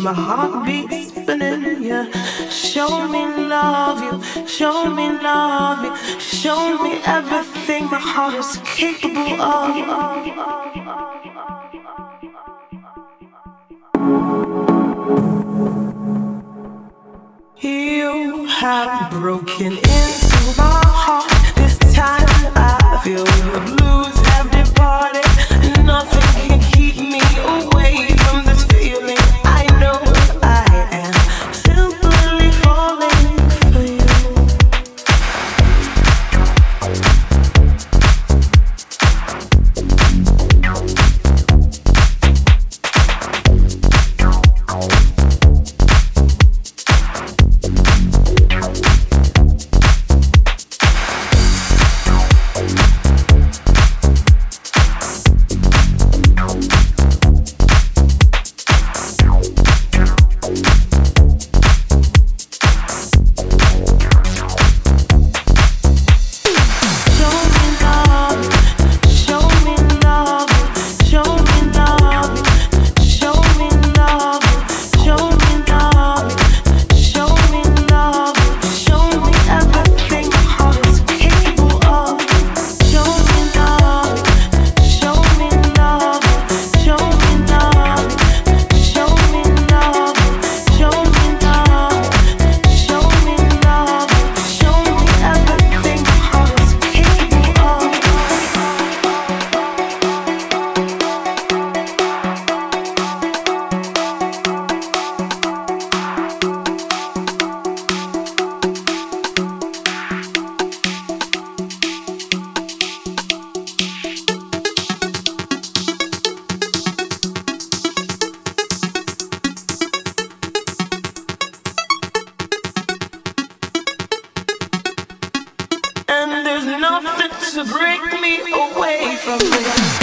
my heartbeat spinning, yeah. Show me love, you. Show me love, you. Show me everything my heart is capable of. You have broken into my heart. This time I feel the blues have departed. Nothing can keep me away from this feeling. I know I am simply falling for you. To break me away from this.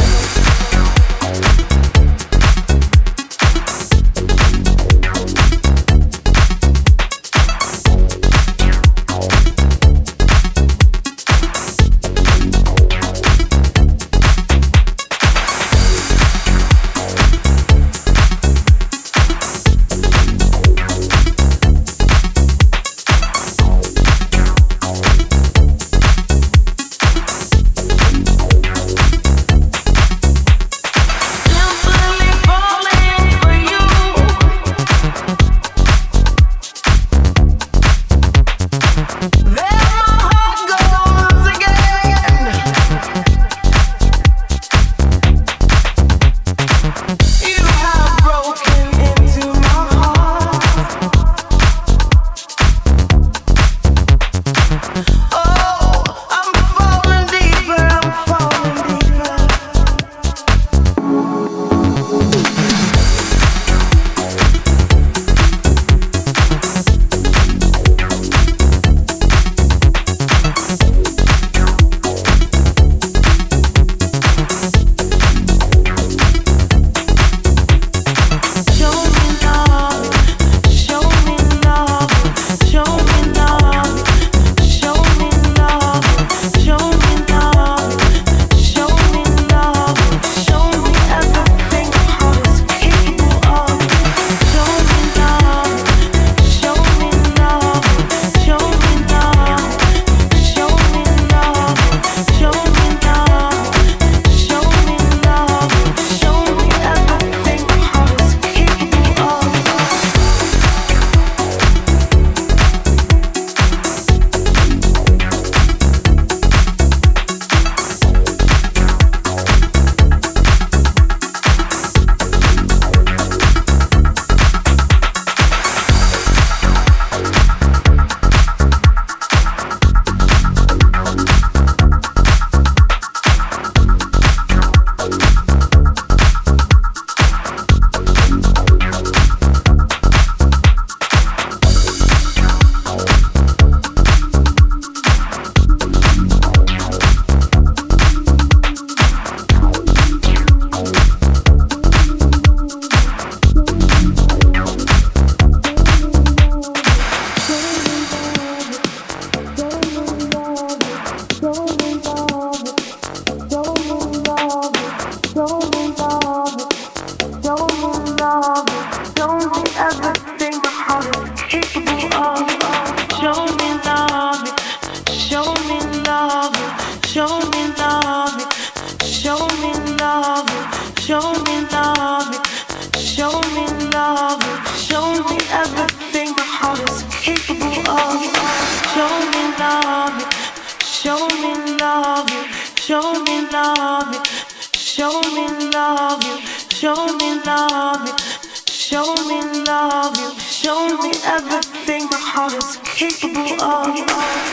show me love, show me love, show me everything my heart is capable of. Show me love, show me love, show me love, show me love, show me love, show me love, show me everything my heart is capable of.